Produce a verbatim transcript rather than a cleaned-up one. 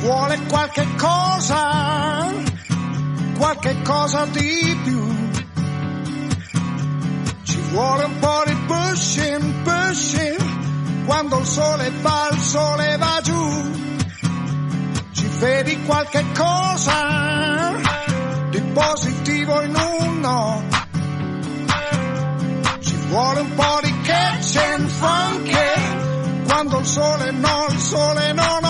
vuole qualche cosa, qualche cosa di più. Ci vuole un po' di pushing, pushing, quando il sole va, il sole va giù. Ci vedi qualche cosa di positivo in uno. Ci vuole un po' di catch and funky, quando il sole no, il sole non